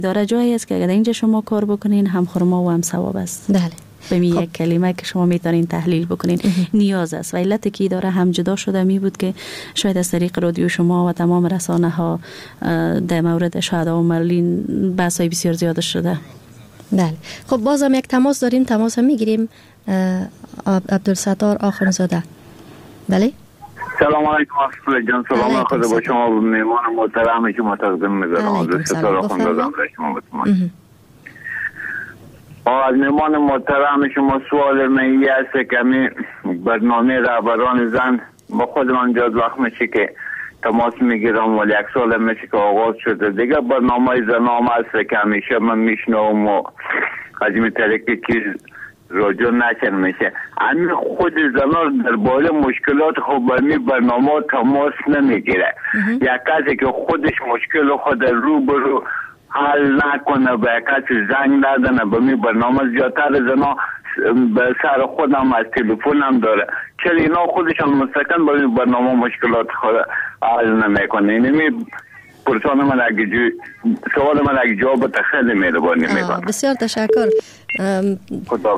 داره جایی است که اگر اینجا شما کار بکنین هم خرما و هم ثواب است. بله. به می یک کلمه که شما میتونین تحلیل بکنین نیاز است و علت که داره هم جدا شده می بود که شاید از طریق رادیو شما و تمام رسانه ها در مورد شهدا و معلولین بحث‌های بسیار زیاد شده. بله. خب بازم یک تماس داریم، تماس هم میگیریم. عبدالستار آخونزاده. بله. سلام علیکم اصفل جان، سلام خدا با شما و مهمان محترمی که متقدم می‌ذارم. عبدالستار آخونزاده شما بتونم. از مهمان محترم شما سوال من است که می برنامه رهبران زن با خود من جاد وقت میشه که تماس میگیرم ولی یک سال میشه که آغاز شده دیگه برنامه زنام است که همیشه من میشنوم و از این طریق که راجع نشن میشه. همین خود زنان در باره مشکلات خود برمی برنامه تماس نمیگیره. یک کسی که خودش مشکل خود روبرو حل نکنه به کسی زنگ ندنه به می برنامه زیادتر زنا به سر خودم از تلفنم داره چرا اینا خودشان مستقل به برنامه مشکلات خود حل نمیکنه. اینمی پرسان من اگه سوال من اگه جواب خیلی مهربانی میکنم. بسیار تشکر. خدا.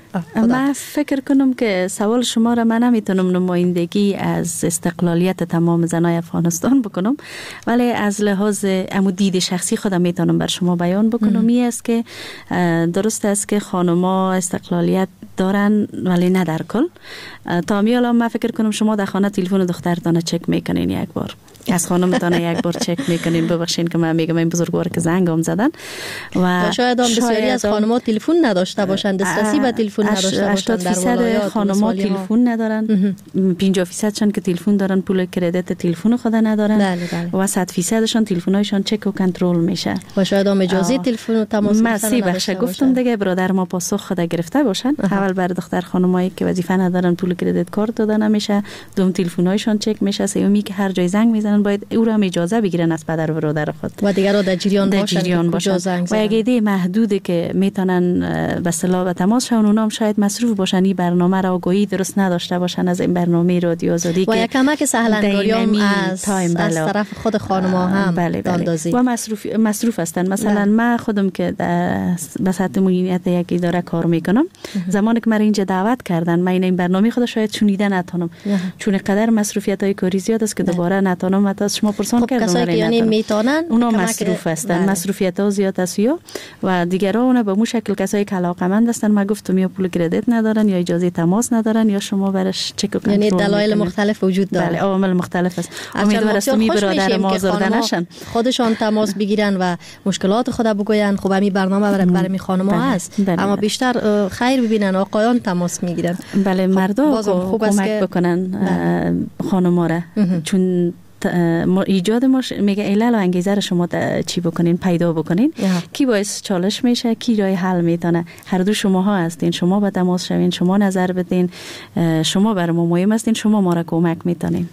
من فکر کنم که سوال شما را من نمیتونم نمایندگی از استقلالیت تمام زنای افغانستان بکنم ولی از لحاظ دید شخصی خودم میتونم بر شما بیان بکنم. این است که درست است که خانم‌ها استقلالیت دارن ولی نه در کل. تا میالا من فکر کنم شما در خانه تلفن دخترتان چک میکنین یک بار، از خانمتان یک بار چک میکنین. ببخشین که من میگم این بزرگوار که زنگم زدن و شاید هم بسیاری از خانم‌ها تلفن نداشته باشند، دسترسی به تلفن نداشته باشند. 80% خانم‌ها تلفن ندارن، 50% شان که تلفن دارن پول کردیت تلفن خود ندارن. بله. و 100% شان تلفن‌هایشان چک و کنترل میشه و شاید هم اجازه تلفن و تماس من سی بخش گفتم دیگه برادر ما پاسخ خود گرفته باشن. اول بر دختر خانمایی که وظیفه ندارن پول کردیت کارت دادن نمیشه، دوم تلفن‌هایشان چک میشه، سومی که هر جای زنگ میزنن باید او را اجازه بگیرن از پدر و برادر خود و دیگر را در جریان باشن. و اگه ایده محدوده که میتونن به اصطلاح به تماس شون اونام شاید مصروف باشن این برنامه را آگاهی درست نداشته باشن از این برنامه رادیو آزادی و یک کمک سهل‌انگاری از طرف خود خانم‌ها هم اندازی و مصروف هستن. مثلا من خودم که به سطح مدیریت یک اداره کار میکنم، زمانی که من اینجا دعوت کردن من این برنامه خود شاید شنیده نتونم چون قدر مصروفیت‌های کاری زیاد است که دوباره نتونم. حتی شما پرسان کردم کسایی که یعنی میتونن اونا مصروف هستن، مصروفیت‌ها زیاد است و دیگرها اونا به مو شکل کسایی که علاقه‌مند هستن من گفتم یا پول کردیت ندارن یا اجازه تماس ندارن یا شما برش چک و کنترل یعنی دلایل مختلف وجود داره. بله عوامل مختلف است. امیدوارم است می برادر ما آزرده نشن، خودشان تماس بگیرن و مشکلات خود بگوین. خب همین برنامه برای خانم‌ها هست اما بیشتر خیر ببینن آقایان تماس میگیرن. بله مردا خوب کمک بکنن خانم‌ها را چون ایجاد میگه علل و انگیزه رو شما چی بکنین پیدا بکنین کی باعث چالش میشه کی راه حل میتونه. هر دو شماها هستین، شما به تماس شوین، شما نظر بدین، شما برای ما مهم هستین، شما ما را کمک میتونین.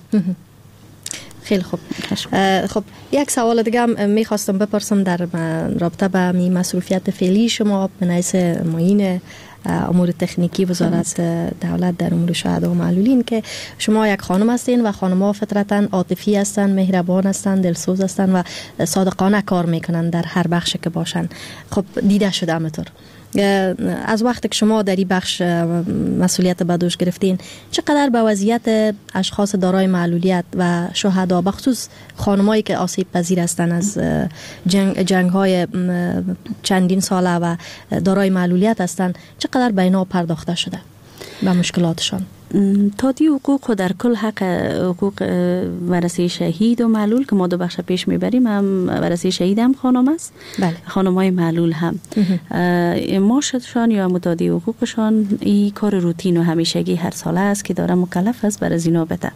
خیلی خوب. خب یک سوال دیگه هم میخواستم بپرسم در رابطه با مصروفیت فعلی شما به نحیث معین امور تکنیکی وزارت دولت در امور شهدا و معلولین که شما یک خانم هستین و خانم‌ها فطرتاً عاطفی هستن، مهربان هستن، دلسوز هستن و صادقانه کار میکنن در هر بخشی که باشن. خب دیده شده همطور از وقتی که شما در این بخش مسئولیت به دوش گرفتین چقدر به وضعیت اشخاص دارای معلولیت و شهدا بخصوص خانمایی که آسیب پذیر هستن از جنگ های چندین ساله و دارای معلولیت هستن چقدر به اینا پرداخته شده به مشکلاتشان؟ تادی حقوق و در کل حق حقوق ورثه شهید و معلول که ما دو بخش پیش میبریم، هم ورثه شهید هم خانم است، بله. خانمای معلول هم معاششان یا متادی حقوقشان این کار روتین و همیشگی هر ساله است که داره مکلف است برای زینا بده.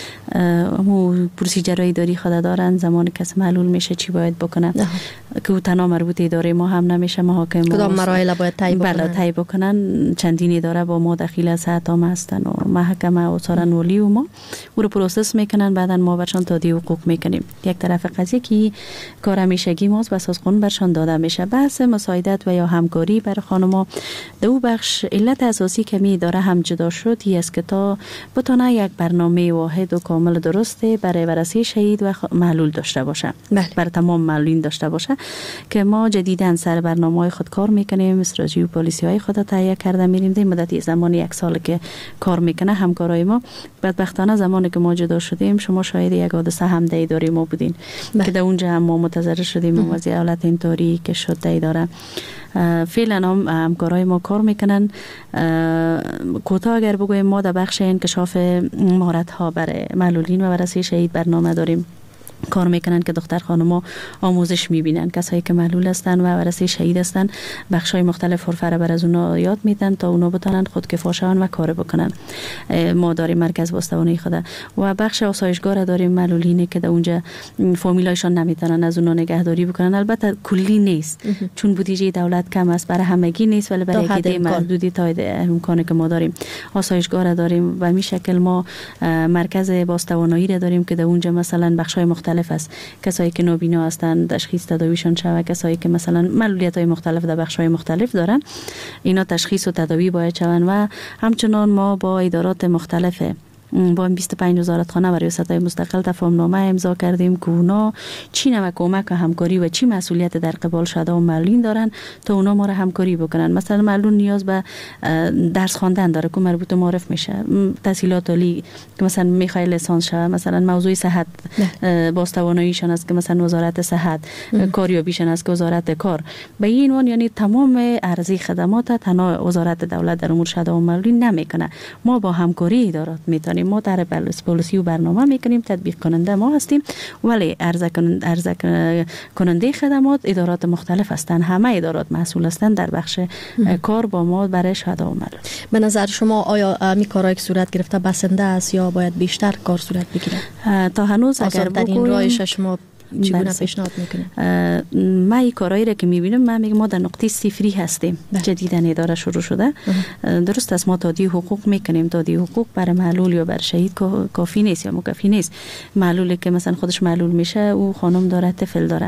امو پروسیجرهای داری خود دارن، زمان کس معلول میشه چی باید بکنه که او تنها مربوط اداره ما هم نمیشه، محاکم کدام مراحل باید طی بکنن؟ بله طی بکنن. چندین اداره با ما دخیل از حتام هستن و محکمه و سارنولی و ما او رو پروسس میکنن، بعدا ما برشان تادیه حقوق میکنیم. یک طرف قضیه که کار همیشگی ماست بس از قانون برشان داده میشه. بحث مساعدت و یا همکاری برای خانما دو بخش علت اساسی که می داره هم جدا شد این است که تا بتونه یک برنامه واحد و کامل درسته برای ورثه شهید و معلول داشته باشه. برای تمام معلولین داشته باشه که ما جدیداً سر برنامه‌های خود کار میکنیم. استراتژی و پالیسی‌های خود تهیه کرده میریم. در مدت زمانی 1 سال که کار میکنه همکارای ما. بدبختانه زمانی که ما جدا شدیم شما شاید یک حادثه هم در اداره ما بودین که در اونجا هم ما متضرر شدیم و وضعیت حالت اینطوری که شد در اداره. فعلا هم همکارای ما کار میکنن. کوتاه اگر بگویم ما در بخش انکشاف مهارت ها برای معلولین و ورثه شهید برنامه داریم. کار میکنن که دختر خانما آموزش میبینن. کسایی که معلول هستن و ورثه شهید هستن بخشای مختلف حرفه بر از اونا یاد میدن تا اونا بتونن خودکفا شون و کار بکنن. ما داریم مرکز باستوانه خود و بخش آسایشگاه داریم معلولینی که در اونجا فامیلایشان نمیتونن از اونا نگهداری بکنن. البته کلی نیست چون بودجه دولت کم است، برای همگی نیست ولی برای عده محدودی تا امکانی که ما داریم آسایشگاه داریم و می شکل ما مرکز باستوانایی را داریم که در اونجا مثلا بخشای مختلف است. کسایی که نابینا هستند تشخیص تداویشون شود، کسایی که مثلا معلولیت‌های مختلف در بخش‌های مختلف دارن اینا تشخیص و تداوی باید شوند و همچنان ما با ادارات مختلف با 25 وزارتخانه و ریاست‌های مستقل تفاهم‌نامه امضا کردیم که اونا چی نوع کمک و همکاری و چی مسئولیت در قبال شده و معلولین دارن تا اونا ما را همکاری بکنن. مثلا معلول نیاز به درس خواندن داره که مربوط معرف میشه، تحصیلات عالی که مثلا میخواد لیسانس شه، مثلا موضوع صحت باستواناییشون است که مثلا وزارت صحت، کاریابیشون است که وزارت کار. به این عنوان یعنی تمام ارزی خدمات تنها وزارت دولت در امور شده و معلولین نمیکنه. ما با همکاری ادارات میتونیم. ما در پالیسی و برنامه میکنیم، تطبیق کننده ما هستیم ولی عرضه کننده خدمات ادارات مختلف هستند. همه ادارات مسئول هستند در بخش کار با ما برای شهدا و معلول. به نظر شما آیا می کارایی که صورت گرفته بسنده است یا باید بیشتر کار صورت بگیره؟ تا هنوز اگر بگویم رایش شما چگونه پیشنهاد میکنید؟ ما این کارهایی را که میبینم من میگم ما در نقطه صفری هستیم. جدیداً اداره شروع شده. درست است ما تادیه حقوق میکنیم. تادیه حقوق برای معلول یا بر شهید کافی نیست یا مکفی نیست. معلولی که مثلا خودش معلول میشه او خانم داره، طفل داره،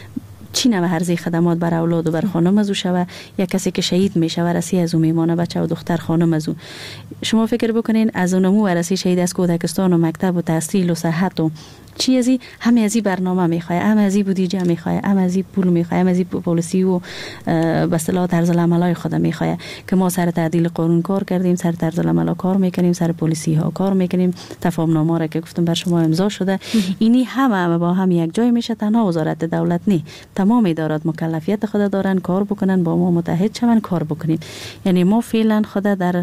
چی نوع هرزی خدمات بر اولاد و بر خانم از او شوه. یا کسی که شهید میشه ورثه از او میمانه، بچه و دختر خانم از او. شما فکر بکنین از اونمو ورثه شهید از کودکستان و مکتب و تحصیل و صحت و چیزی همه ازی برنامه میخواه، همه ازی بودجه میخواه، همه ازی پول میخواه، همه ازی پالیسی و به اصطلاح طرز العملای خود میخواه که ما سر تعدیل قانون کار کردیم، سر طرز العمل کار میکنیم، سر پالیسی ها کار میکنیم، تفاهم‌نامه را که گفتم بر شما امضا شده. اینی همه با هم یک جای میشه. تنها وزارت دولت نه، تمام ادارات مکلفیت خود دارن کار بکنن، با ما متحد شون کار بکنیم. یعنی ما فعلا خود در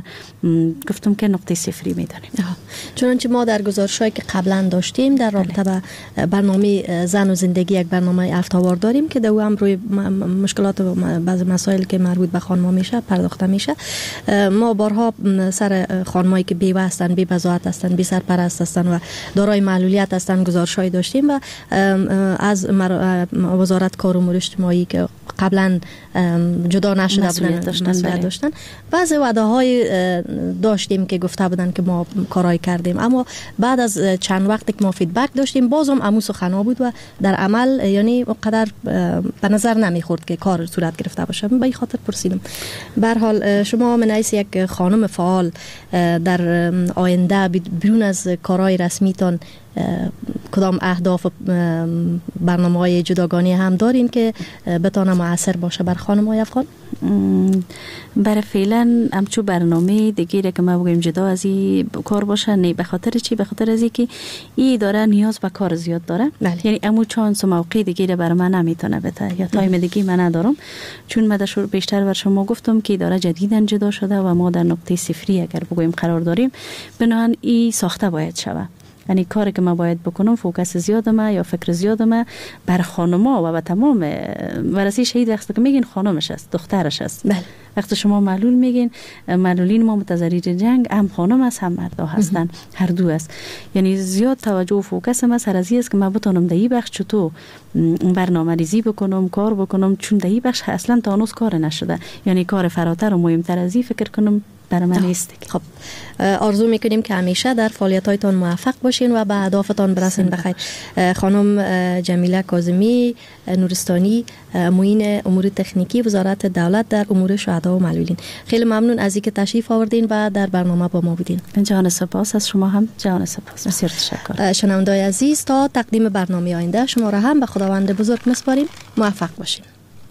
گفتم که نقطه صفری میدانیم. چنانچه ما در گزارشایی که قبلا داشتیم در رابطه با برنامه زن و زندگی یک برنامه افتاوار داریم که در هم روی مشکلات و بعض مسائل که مربوط به خانم‌ها میشه پرداخته میشه. ما بارها سر خانمایی که بیوه هستن، بی بضاعت هستن، بی سرپرست هستن و دارای معلولیت هستن گزارشایی داشتیم و از وزارت کار و امور اجتماعی که قبلا جدا نشده بودن مسئولیت داشتن. بعضی وعده‌های داشتیم که گفته بودن که ما کارایی کردیم، اما بعد از چند وقت که ما فیدبک داشتیم بازم عمو سخنا بود و در عمل یعنی اونقدر به نظر نمیخورد که کار صورت گرفته باشه. به این خاطر پرسیدم. به هر حال شما من حیث یک خانم فعال در آینده بیرون از کارهای رسمیتان کدام اهداف برنامه‌های جداگانه هم دارین که بتونه مؤثر باشه بر خانم‌های افغان؟ برای فعلا همچو برنامه دیگه که ما بگیم جدا از این کار باشه نه. به خاطر چی؟ به خاطر از اینکه این داره نیاز به کار زیاد داره. یعنی امو چانس و موقع دیگه برای من نمیتونه بده یا تایم دیگه من ندارم، چون من بیشتر بر شما گفتم که داره جدیداً جدا شده و ما در نقطه صفری اگر بگیم قرار داریم. بنابراین این ساخته باید شود. یعنی کاری که ما باید بکنم فوکس زیادمه یا فکر زیادمه بر خانم‌ها و به تمام ورثه شهید. وقتی که میگین خانمش است، دخترش است. بله. وقتی شما معلول میگین، معلولین ما متضرر جنگ هم خانم است هم مرد هستن، هر دو است. یعنی زیاد توجه و فوکس ما سر از است که ما بتونم در این بخش چطور برنامه‌ریزی بکنم، کار بکنم، چون در این بخش اصلا تا هنوز کار نشده. یعنی کار فراتر و مهمتر از این فکر کنم برای من است. خب آرزو میکنیم که همیشه در فعالیت‌هایتان موفق باشین و به اهدافتان برسین. بخیر. خانم جمیله کاظمی نورستانی، معین امور تکنیکی وزارت دولت در امور شهدا و معلولین، خیلی ممنون از اینکه تشریف آوردین و در برنامه با ما بودین. جان سپاس از شما هم. جان سپاس. بسیار تشکر. شنوندگان عزیز، تا تقدیم برنامه آینده شما را هم به خداوند بزرگ میسپاریم. موفق باشین.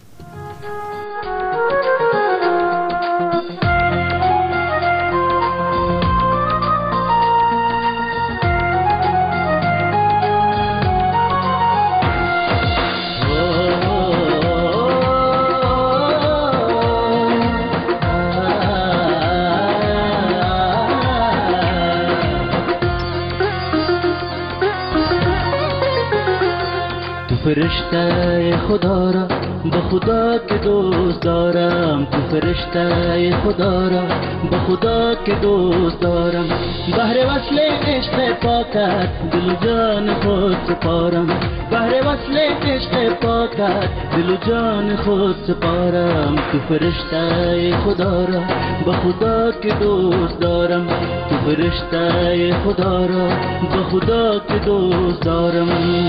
فرشته خدا را به خدا که دوست دارم، تو فرشته خدا را به خدا که دوست دارم، بهر وصل عشق پاکت دل و جان خود سپارم، بهر وصل عشق پاکت دل و جان خود سپارم، تو فرشته خدا را به خدا که دوست دارم، تو فرشته خدا را به خدا که دوست دارم.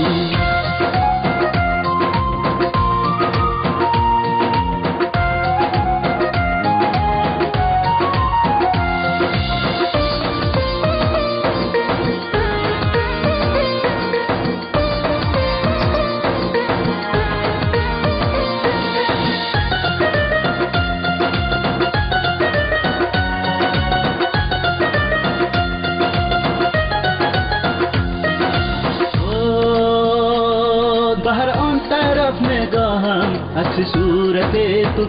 عکس صورت تو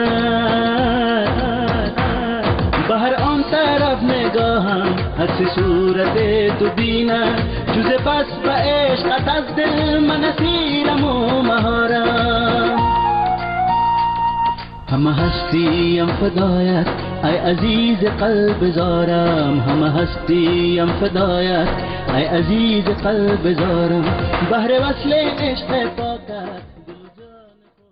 بینم، بهر آن طرف نگاهم عکس صورت تو بینم، جز پس به عشقت از دل من اسیرم و مهارم، همه هستیم فدایت ای عزیز قلب زارم، همه هستیم فدایت ای عزیز قلب زارم، بهر وصل عشق پاکت